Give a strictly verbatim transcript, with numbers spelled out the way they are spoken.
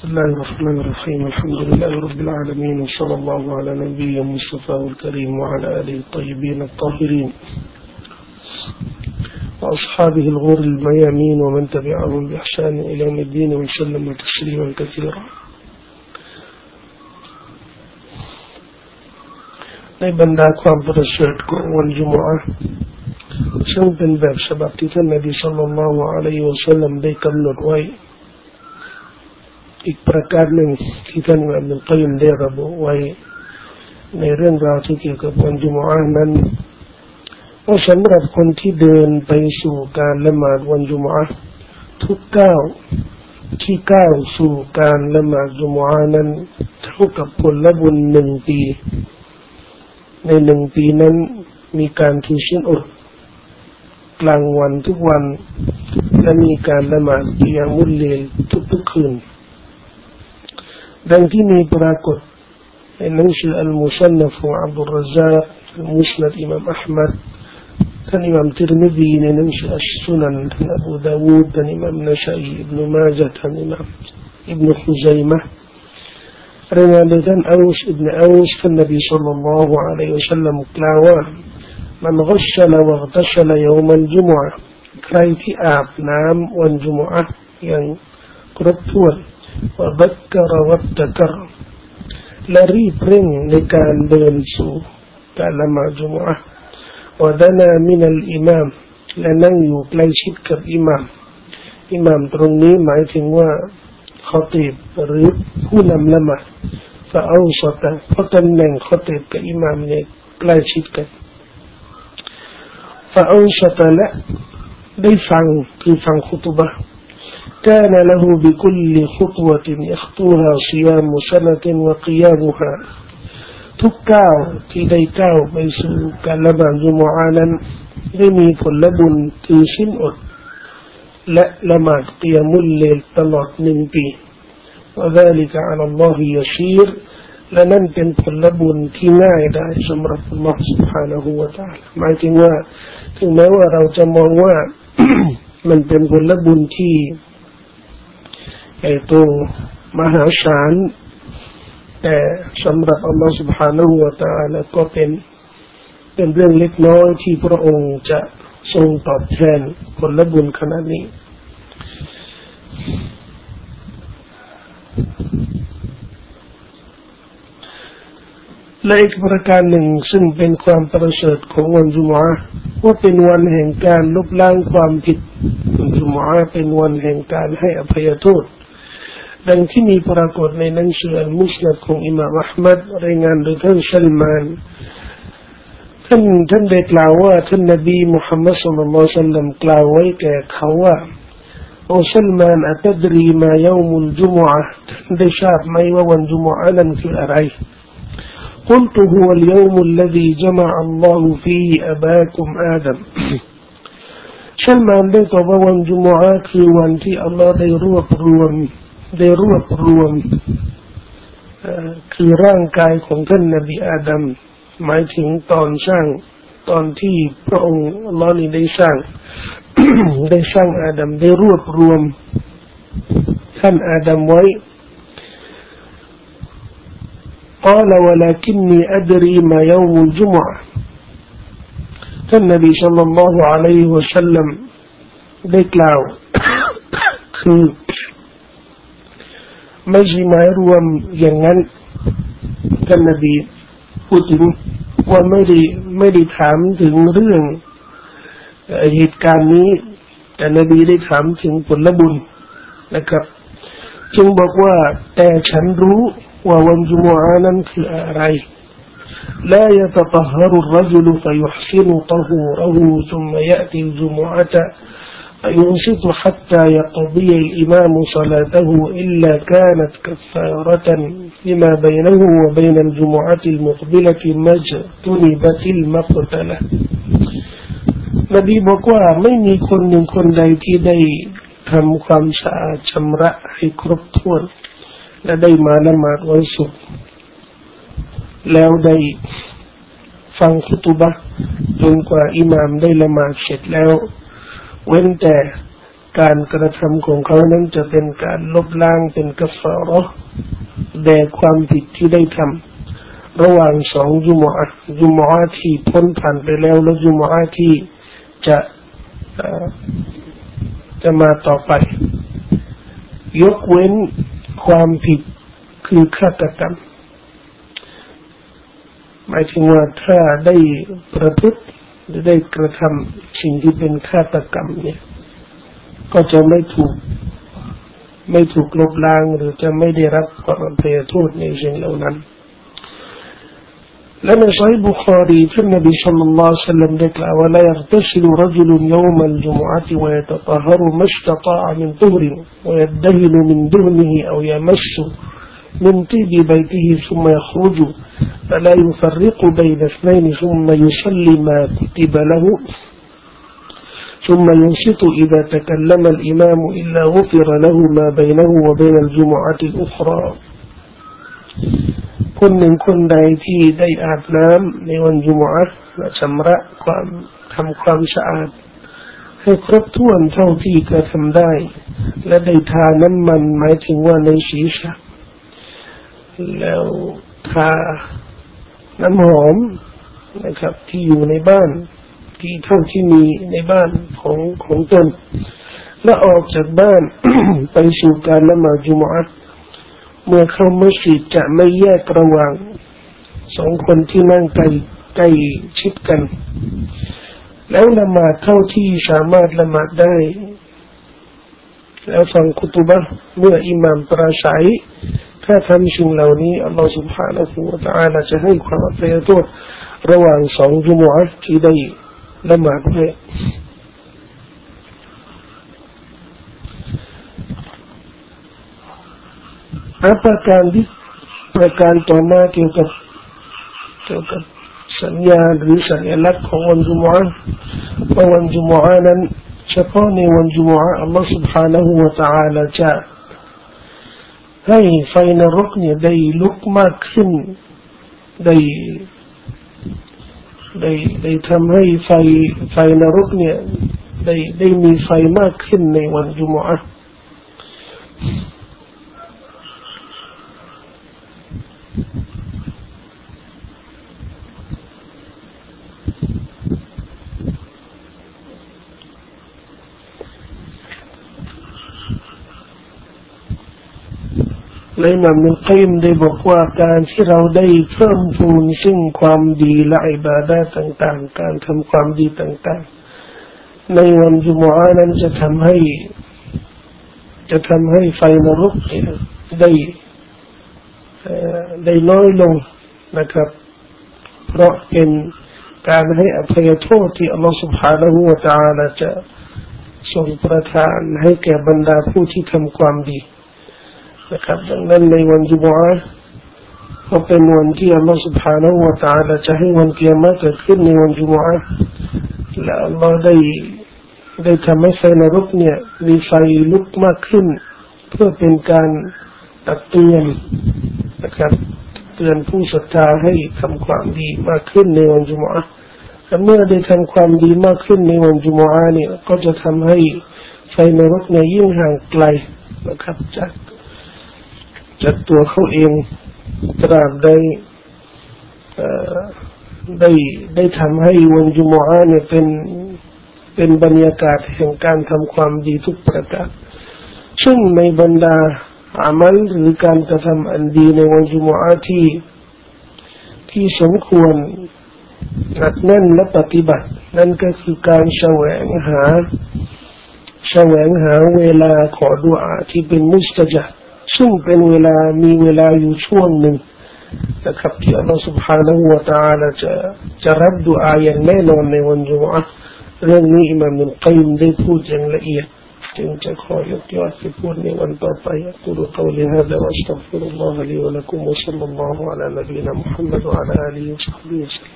الله الرحمن الرحيم الحمد لله رب العالمين وصلى الله على نبينا المصطفى الكريم وعلى آله الطيبين الطاهرين وأصحابه الغر الميامين ومن تبعهم بإحسان إلى يوم الدين وسلم تسليما كثيرا ในบรรดาความประเสริฐของวันจุมอะห์ซึ่งเป็นแบบฉบับที่ท่านนบีศ็อลลัลลอฮุอะลัยฮิวะซัลลัมได้กำหนดไว้อีกประการหนึ่งที่ท่านอิบนุลกัยยิมได้ระบุไว้ในเรื่องราวที่เกี่ยวกับวันจุมอะห์นั้นว่าสำหรับคนที่เดินไปสู่การละหมาดวันจุมอะห์ทุกก้าวที่ก้าวสู่การละหมาดจุมอะห์นั้นเท่ากับผลบุญหนึ่งปีในหนึ่งปีนั้นมีการถือศีลอดกลางวันทุกวันและมีการละหมาดกิยามุลเลลทุกๆคืนดังที่มีปรากฏในหนังสืออัลมุซันนัฟของอับดุลรซากมุสนัดอิหม่ามอะห์มัดท่านอิหม่ามติรมิซีในหนังสืออัชซุนันท่านอบูดาวูดท่านอิหม่ามนะซาอีอิบนุมาญะห์ท่านอิหม่ามอิบนุฮุซัยมะห์รายงานโดยท่านอูสอิบนุอูสท่านนบีศ็อลลัลลอฮุอะลัยฮิวะซัลลัมกล่าวว่ามันฆัชละวะฆตัชละยอมัลจุมอะห์ใครที่อาบน้ำวันจุมอะห์อย่างครบถ้วนวะบักรวัตตะกรและรีบเร่งในการเดินสู่การละหมาดจุมอะห์วะดานามินัลอิมามและนั่งอยู่ใกล้ชิดกับอิหม่ามอิหม่ามตรงนี้หมายถึงว่าคอตีบหรือผู้นำละหมาดฟะเอาซะตะเพราะตำแหน่งคอตีบกับอิหม่ามเนี่ยใกล้ชิดกันฟะเอาซะตะและได้ฟังคือฟังคุตบะห์كان له بكل خطوة يخطوها صيام سنة وقيامها ทุกก้าวที่ได้ก้าวไปสู่การละหมาดจุมอะห์นั้นได้มีผลบุญถือศีลอดและละหมาดกิยามุลเลลตลอดหนึ่งปีวะซาลิกะอะลัลลอฮิยะซีรและนั่นเป็นผลบุญที่ง่ายได้สำหรับอัลเลาะห์ سبحانه และ تعالى หมายถึงว่าถึงแม้ว่าเราจะมองว่า มันเป็นผลบุญที่ใหญ่โตมหาศาลแต่สำหรับอัลเลาะห์ سبحانه และ تعالى ก็เป็นเป็นเรื่องเล็กน้อยที่พระองค์จะทรงตอบแทนผลบุญขนาดนี้และอีกประการหนึ่งซึ่งเป็นความประเสริฐของวันจุมอะห์ว่าเป็นวันแห่งการลบล้างความผิดวันจุมอะห์เป็นวันแห่งการให้อภัยโทษดังที่มีปรากฏในหนังสืออัลมุสนัดของอิหม่ามอะห์มัดรายงานโดยท่านซัลมานท่านท่านได้กล่าวว่าท่านนบีมุฮัมมัดศ็อลลัลลอฮุอะลัยฮิวะซัลลัมกล่าวไว้แก่เขาว่าโอซัลมานอะตัดรีมายอมุลจุมอะห์ได้ทราบไหมว่าวันจุมอะห์นั้นคืออะไร قلت هو اليوم الذي جمع الله فيه أباكم آدم ซัลมานได้ตอบว่าวันจุมอะห์คือวันที่อัลเลาะห์ได้รวบรวมได้รวบรวมคือร่างกายของท่านนบีอาดัมหมายถึงตอนสร้างตอนที่พระองค์อัลเลาะห์นี้ได้สร้าง ได้สร้างอาดัมได้รวบรวมท่านอาดัมไว้ قال ولكني أدري ما يوم الجمعة ท่านนบีศ็อลลัลลอฮุอะลัยฮิวะซัลลัมได้กล่าว คือไม่ใช่หมายรวมอย่างนั้นท่านนบีพูดถึงว่าไม่ได้ไม่ได้ถามถึงเรื่องเหตุการณ์นี้แต่นบีได้ถามถึงผลบุญนะครับจึงบอกว่าแต่ฉันรู้ว่าวันจุมอะห์นั้นคืออะไร لا يتطهر الرجل فيحسن طهوره ثم يأتي الجمعة فينصت حتى يقضي الإمام صلاته إلا كانت كفارة لما بينه وبين الجمعة المقبلة ما اجتنبت المقتلة นบีบอกว่าไม่มีคนหนึ่งคนใดที่ได้ทำความสะอาดชำระให้ครบถ้วนและได้มาละหมาดวันศุกร์แล้วได้ฟังคุตุบะห์จนกว่าอิหม่ามได้ละหมาดเสร็จแล้วเว้นแต่การกระทำของเขานั้นจะเป็นการลบล้างเป็นกัฟฟาเราะห์แด่ความผิดที่ได้ทำระหว่างสองยุมอะห์ยุมอะห์ที่พ้นผ่านไปแล้วและยุมอะห์ที่จะจะมาต่อไปยกเว้นความผิดคือฆาตกรรมหมายถึงว่าถ้าได้ประพฤติหรือได้กระทำสิ่งที่เป็นฆาตกรรมเนี่ยก็จะไม่ถูกไม่ถูกลบล้างหรือจะไม่ได้รับความอภัยโทษในสิ่งเหล่านั้นและในซอฮีฮ์บุคอรีท่านนบีศ็อลลัลลอฮุอะลัยฮิวะซัลลัมได้กล่าวว่าลายัฆตัซิลุรจุลุนยอมัลจุมอะฮ์วะยะตะฏอฮรุมัสตะฏอมินตุฮริวะยัดดะฮินุมินดุฮนิฮิเอายะมัสمن طيب بيته ثم يخرج فلا يفرق بين اثنين ثم يصلي ما كتب له ثم ينصت إذا تكلم الإمام إلا غفر له ما بينه وبين الجمعة الأخرى คนหนึ่งคนใดที่ได้อาบน้ำในวันจุมอะห์และชำระความทำความสะอาดให้ครบถ้วนเท่าที่กระทำได้และได้ทาน้ำมันหมายถึงว่าในศีรษะแล้วทาน้ำหอมนะครับที่อยู่ในบ้านที่เท่าที่มีในบ้านของของตนและออกจากบ้าน ไปสู่การละหมาดจุมอะห์เมื่อเข้ามัสยิดจะไม่แยกระหว่างสองคนที่นั่งใกล้ใกล้ชิดกันแล้วละหมาดเท่าที่สามารถละหมาดได้แล้วฟังคุตุบะห์เมื่ออิหม่ามปราศัยถ้าทำสิ่งเหล่านี้อัลลอฮฺ سبحانه และ تعالى จะให้ความอภัยโทษระหว่างสองจุมอะห์ที่ได้ละหมาดด้วยประการที่ประการต่อมาเกี่ยวกับเกี่ยวกับสัญญาหรือสัญลักษณ์ของวันจุมอะห์ว่าวันจุมอะห์นั้นเฉพาะในวันจุมอะห์อัลลอฮฺ سبحانه และ تعالى จะให้ไฟนรกเนี่ยได้ลุกมากขึ้นได้ได้ได้ทำให้ไฟไฟนรกเนี่ยได้ได้มีไฟมากขึ้นในวันจุมอะห์และอิหม่ามอิบนุลกัยยิมได้บอกว่าการที่เราได้เพิ่มพูนซึ่งความดีและอิบาดะห์ต่างๆการทำความดีต่างๆในวันจุมอะห์นั้นจะทำให้จะทำให้ไฟนรกได้ได้น้อยลงนะครับเพราะเป็นการให้อภัยโทษที่อัลลอฮฺ سبحانه และ تعالى จะทรงประทานให้แก่บรรดาผู้ที่ทำความดีนะครับดังนั้นในวันจุมอะห์ก็เป็นวันที่อัลลอฮฺ سبحانه และ تعالى จะให้วันกิยามะฮ์เกิดขึ้นในวันจุมอะห์และอัลลอฮฺได้ได้ทำให้ไฟนรกเนี่ยมีไฟลุกมากขึ้นเพื่อเป็นการตักเตือนนะครับเตือนผู้ศรัทธาให้ทำความดีมากขึ้นในวันจุมอะห์และเมื่อได้ทำความดีมากขึ้นในวันจุมอะห์เนี่ยก็จะทำให้ไฟนรกเนี่ยยิ่งห่างไกลนะครับจากจากตัวเขาเองตราบใดได้ได้ทำให้วันจุมอะห์เนี่ยเป็นเป็นบรรยากาศแห่งการทำความดีทุกประการซึ่งในบรรดาอามัลหรือการกระทำอันดีในวันจุมอะห์ที่ที่สมควรหนักแน่นและปฏิบัตินั่นก็คือการแสวงหาแสวงหาเวลาขอดุอาที่เป็นมุสตะญาบซึ่งเป็นเวลามีเวลาอยู่ช่วงหนึ่งนะครับที่อัลลอฮฺ سبحانه และ تعالى จะจะรับดุอาอย่างแน่นอนในวันจุมอะห์เรื่องนี้อิหม่ามอิบนุลกัยยิมได้พูดอย่างละเอียดจึงจะขอยกยอดไปพูดในวันต่อไปأقول قولي هذا وأستغفر الله لي ولكم وصلى الله على نبينا محمد وعلى آله وصحبه وسلم